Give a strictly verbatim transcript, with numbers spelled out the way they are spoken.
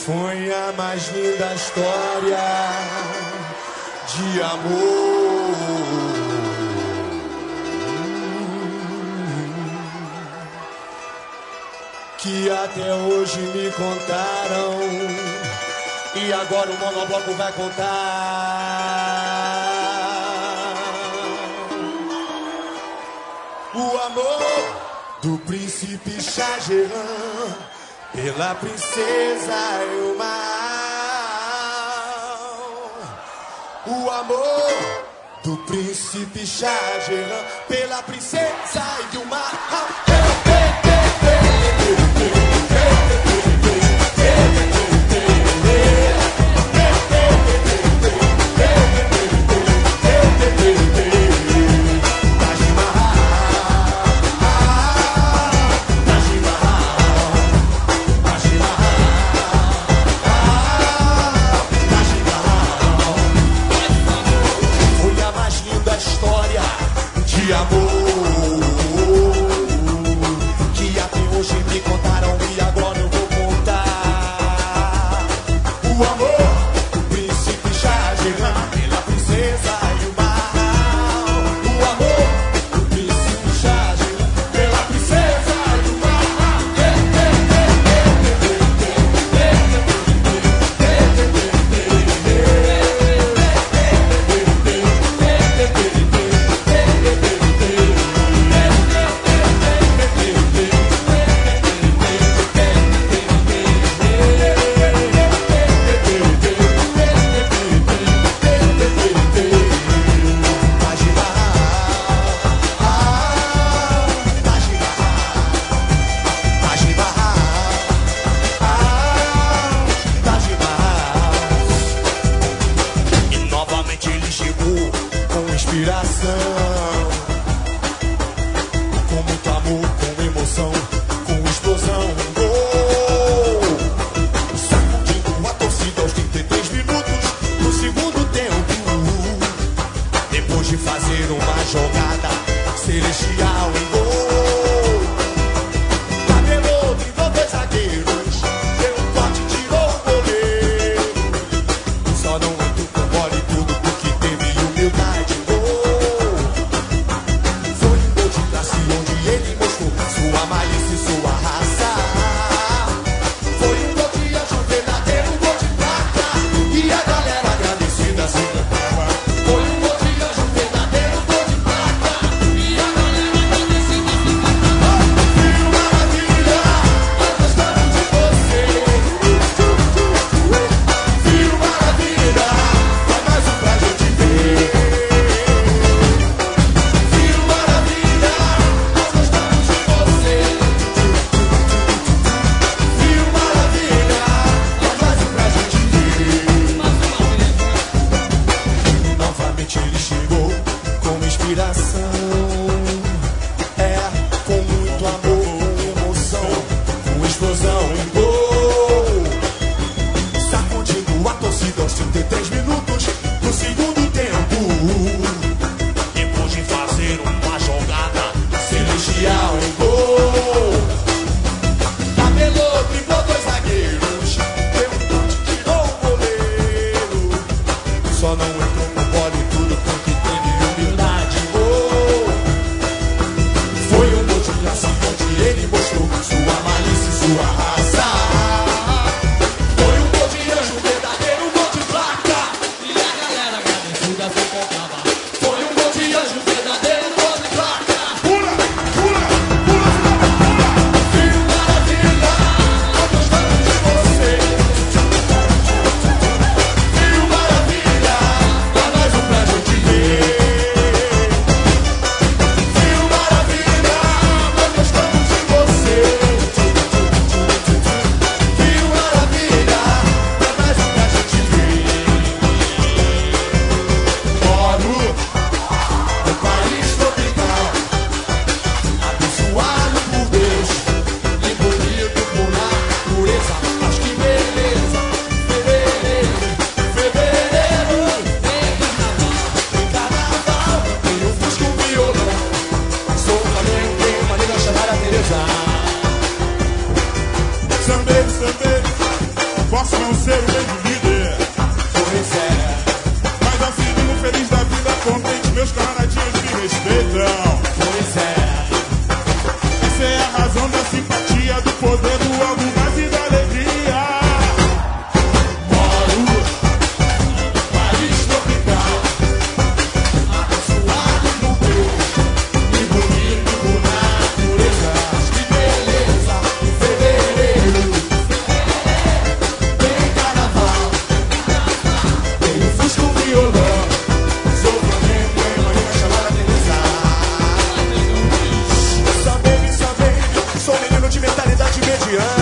Foi a mais linda história de amor que até hoje me contaram, e agora o monobloco vai contar. O amor do príncipe Shah Jahan pela princesa Ilma. O amor do príncipe Shah Jahan pela princesa Ilma. De amor que até hoje me contaram e agora eu vou contar. O amor do príncipe Shah Jahan pela princesa Ilma. O amor do príncipe Shah Jahan pela princesa Ilma. Inspiração, com muito amor, com emoção, com explosão, um gol, sacudindo a torcida aos trinta e três minutos do segundo tempo, depois de fazer uma jogada celestial em gol, tabelou, driblou dois zagueiros, deu um corte, tirou o goleiro, só não entrou com bola e tudo porque teve humildade. Sua malícia e sua raça. Foi um gol de anjo verdadeiro, um gol de placa, e a galera agradecida se cantava. Foi um gol de anjo verdadeiro, um gol de placa, e a galera agradecida se cantava. Filho maravilha, nós gostamos de você. Filho maravilha, faz mais um pra gente ver. Filho maravilha, nós gostamos de você. Filho maravilha, faz mais um pra gente ver. Novamente ele chegou com inspiração, é, com muito amor, com emoção, com explosão em gol, sacudindo a torcida aos trinta e três minutos do segundo tempo, depois de fazer uma jogada celestial em gol, tabelou, driblou dois zagueiros, deu um corte, tirou o goleiro, só não entrou com bola e tudo porque teve humildade. Gol, foi um gol de graça onde ele mostrou sua malícia e sua raça. Foi um gol de anjo verdadeiro, um gol de placa, e a galera agradecida se cantava. Foi um gol de anjo verdadeiro, um gol de placa. Pula, pula, pula, pula. Filho maravilha, nós gostamos de você. Filho maravilha, faz mais um pra gente ver. Filho maravilha, nós gostamos de você. Filho maravilha, faz mais um pra gente ver. Moro no país tropical, abençoado por Deus e bonito por natureza. Mas que beleza, fevereiro, fevereiro, tem carnaval, tem o fusco, o violão. Sou Flamengo, tenho uma nega chamada Teresa. Sambeiro, sambeiro, posso não ser o grande líder. Pois é. Mas assim vivo feliz da vida, contente, meus camaradinhos me respeitam. Pois é. Essa é a razão da simpatia, do poder, do algo mais e da alegria. Moro no país tropical, abençoado no Deus e bonito por natureza. Que beleza, em fevereiro tem carnaval, tem o fusco, o violão, sou flamengo, tem uma chamada Teresa. Essa baby, essa baby, sou menino de mentalidade mediana.